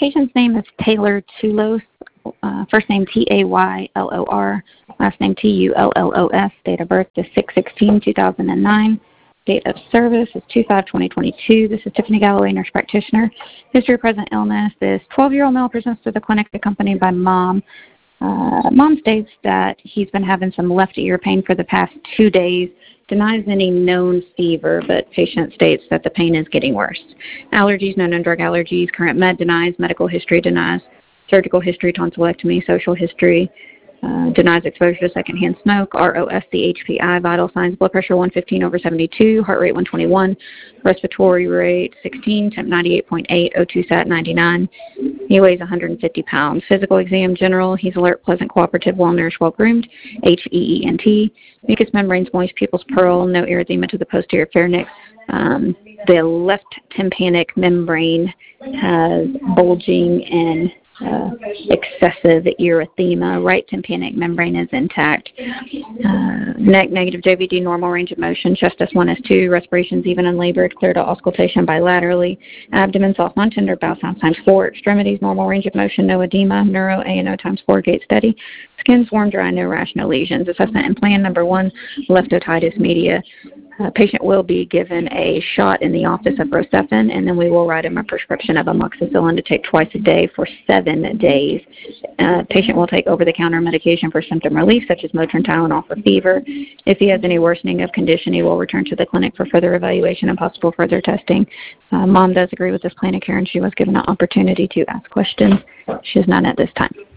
patient's name is Taylor Tulos, first name Taylor, last name Tullos. Date of birth is 6/16/2009. Date of service is 2/5/2022. This is Tiffany Galloway, nurse practitioner. History of present illness. This 12-year-old male presents to the clinic accompanied by mom. Mom states that he's been having some left ear pain for the past 2 days. Denies any known fever, but patient states that the pain is getting worse. Allergies, no known drug allergies. Current med denies. Medical history denies. Surgical history, tonsillectomy. Social history. Denies exposure to secondhand smoke. ROSC, HPI, vital signs, blood pressure 115/72, heart rate 121, respiratory rate 16, temp 98.8, O2 sat 99. He weighs 150 pounds. Physical exam, general. He's alert, pleasant, cooperative, well-nourished, well-groomed. HEENT. Mucous membranes moist, pupils pearl, no erythema to the posterior pharynx. The left tympanic membrane has bulging and excessive erythema. Right tympanic membrane is intact. Neck negative JVD, normal range of motion. Chest S1, S2, respirations even unlabored, clear to auscultation bilaterally. Abdomen soft, non-tender, bowel sounds times 4. Extremities, normal range of motion, no edema. Neuro, ANO times 4, gait steady. Skin warm, dry, no rash, no lesions. Assessment and plan number 1, left otitis media. Patient will be given a shot in the office of Rocephin, and then we will write him a prescription of amoxicillin to take twice a day for 7 days. Patient will take over-the-counter medication for symptom relief, such as Motrin, Tylenol for fever. If he has any worsening of condition, he will return to the clinic for further evaluation and possible further testing. Mom does agree with this plan of care, and she was given an opportunity to ask questions. She has none at this time.